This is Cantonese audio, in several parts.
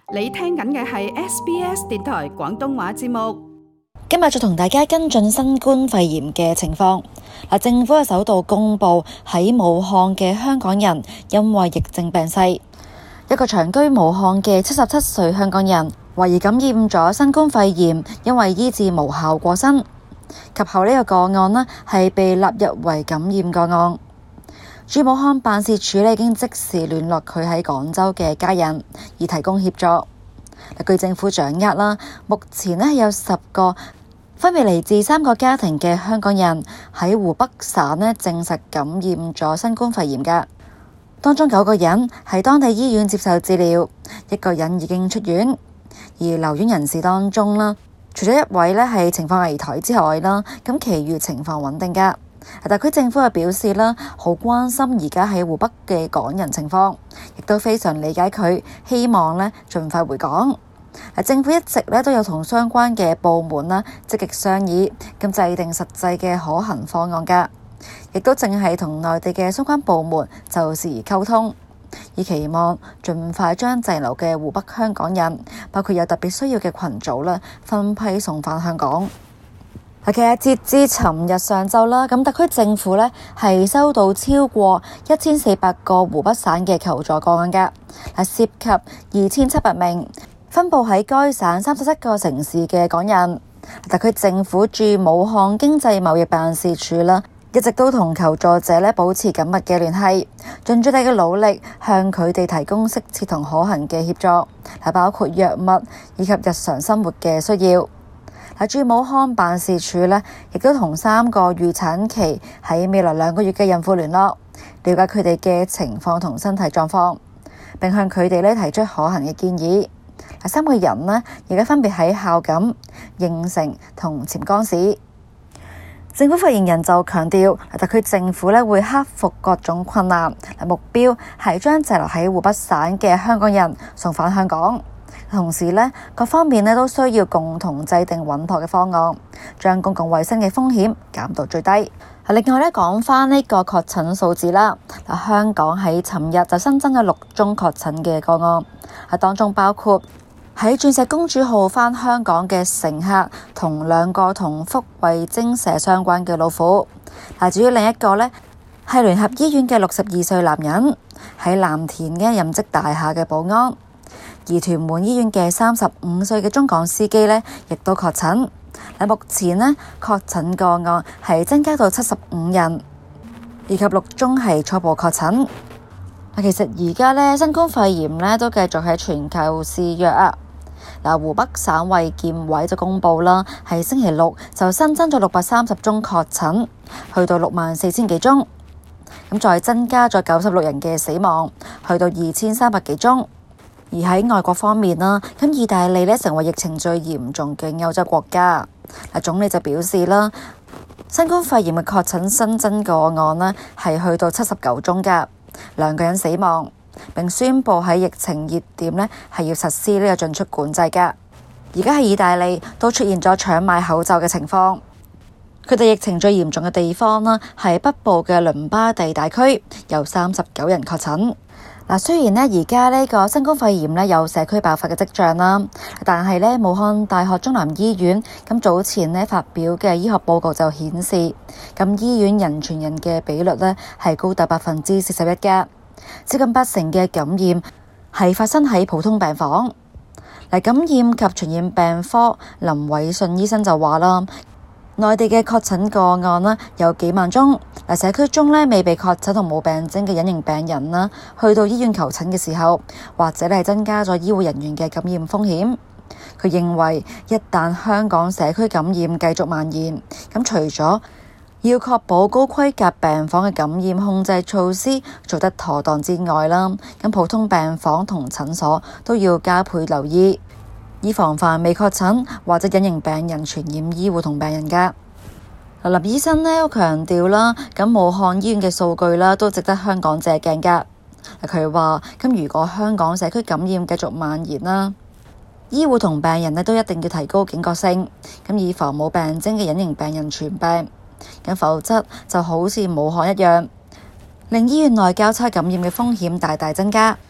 你聽緊嘅係 SBS 電台廣東話節目。 今日就同大家跟進新冠肺炎嘅情況。政府首度公布喺武漢嘅香港人因為疫症病逝，一個長居武漢嘅77歲香港人懷疑感染咗新冠肺炎，因為醫治無效過身。及後呢個個案呢係被納入為感染個案。駐武漢辦事處已經即時聯絡佢喺廣州嘅家人，以提供協助。據政府掌握啦，目前呢有10個分別嚟自3個家庭嘅香港人喺湖北省呢證實感染咗新冠肺炎嘅，當中9個人喺當地醫院接受治療，1個人已經出院。而留院人士當中啦，除咗1位呢係情況危殆之外啦，咁其餘情況穩定㗎。特區政府又表示啦，好關心而家喺湖北嘅港人情況，亦都非常理解佢，希望呢盡快回港。政府一直呢都有同相關嘅部門啦積極商議，咁制定實際嘅可行方案㗎，亦都正係同內地嘅相關部門就事宜溝通，以期望盡快將滯留嘅湖北香港人，包括有特別需要嘅群組啦，分批送返香港。其實截至尋日上晝啦，咁特區政府呢係收到超過1400個湖北省嘅求助個案㗎，涉及2700名分佈喺該省37個城市嘅港人。特區政府駐武漢經濟貿易辦事處啦，一直都同求助者呢保持緊密嘅聯繫，盡最大嘅努力向佢哋提供適切同可行嘅協助，包括藥物以及日常生活嘅需要。駐武漢辦事處呢，亦都同3個預產期喺未來2個月嘅孕婦聯絡，了解佢哋嘅情況同身體狀況，並向佢哋呢提出可行嘅建議。3個人呢，而家分別喺孝感、應城同潛江市。政府發言人就強調，特區政府呢會克服各種困難，目標係將滯留喺湖北省嘅香港人送返香港。同時呢，各方面呢都需要共同制定穩妥嘅方案，將公共衛生嘅風險減到最低。另外呢，講返呢個確診數字啦，香港喺尋日就新增咗6宗確診嘅個案，當中包括喺鑽石公主號返香港嘅乘客同2個同福慧精舍相關嘅老婦。至於另一個呢，係聯合醫院嘅62歲男人，喺藍田嘅任職大廈嘅保安。而屯門醫院嘅35歲嘅中港司機呢，亦都確診。目前呢，確診個案係增加到75人，以及6宗係初步確診。其實而家呢，新冠肺炎呢都繼續喺全球肆虐啊！湖北省衛健委就公布啦，係星期6就新增咗630宗確診，去到64000幾宗。咁再增加咗96人嘅死亡，去到2300幾宗。而喺外國方面啦，咁意大利呢成為疫情最嚴重嘅歐洲國家。總理就表示啦，新冠肺炎嘅確診新增個案呢係去到79宗㗎，2個人死亡，並宣布喺疫情熱點呢係要實施呢個進出管制㗎。而家喺意大利都出現咗搶買口罩嘅情況。佢哋疫情最嚴重嘅地方呢係北部嘅倫巴第大區，有39人確診。雖然呢而家呢個新冠肺炎呢有社區爆發嘅跡象啦，但係呢武漢大學中南醫院咁早前呢發表嘅醫學報告就顯示，咁醫院人傳人嘅比率呢係高達41%嘅，接近80%嘅感染係發生喺普通病房。感染及傳染病科林偉信醫生就話啦，內地嘅確診個案呢有幾萬宗，社區中呢未被確診同冇病徵嘅隱形病人啦，去到醫院求診嘅時候，或者係增加咗醫護人員嘅感染風險。佢認為一旦香港社區感染繼續蔓延，咁除咗要確保高規格病房嘅感染控制措施做得妥當之外啦，咁普通病房同診所都要加倍留意，以防範未確診或者隱形病人傳染醫護同病人㗎。林醫生呢都強調啦，咁武漢醫院嘅數據啦都值得香港借鏡㗎。佢話咁如果香港社區感染繼續蔓延啦，醫護同病人呢都一定要提高警覺性，咁以防冇病徵嘅隱形病人傳病。咁否則就好似武漢一樣，令醫院內交叉感染嘅風險大大增加。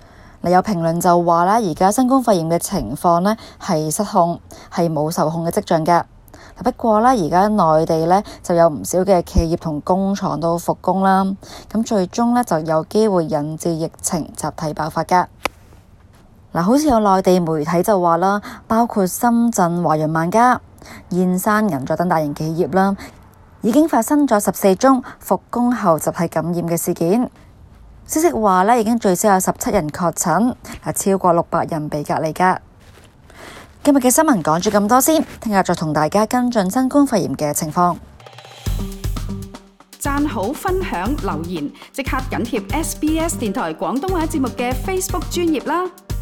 有評論就話啦，而家新冠肺炎嘅情況呢係失控，係冇受控嘅跡象㗎。不過呢，而家內地呢就有唔少嘅企業同工廠都復工啦，咁最終呢就有機會引致疫情集體爆發㗎。好似有內地媒體就話啦，包括深圳華潤萬家、燕山銀座等大型企業啦，已經發生咗14宗復工後集體感染嘅事件。消息話呢，已經最少有17人確診，超過600人被隔離㗎。今日嘅新聞講住咁多先，聽日再同大家跟進新冠肺炎嘅情況。 讚好、分享、留言，即刻緊貼SBS 電台廣東話節目嘅 Facebook 專頁啦！